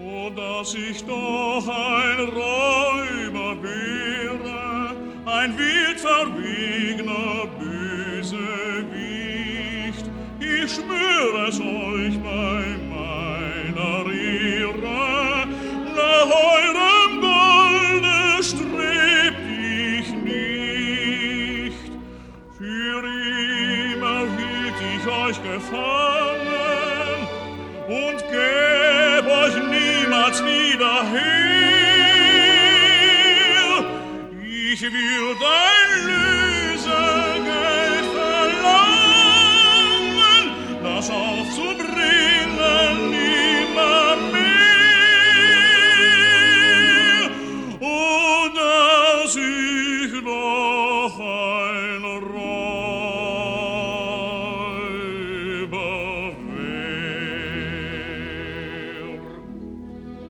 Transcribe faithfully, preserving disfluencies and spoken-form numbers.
O, dass ich doch ein Räuber wäre, ein wild verwegener Bösewicht, ich schwöre es euch,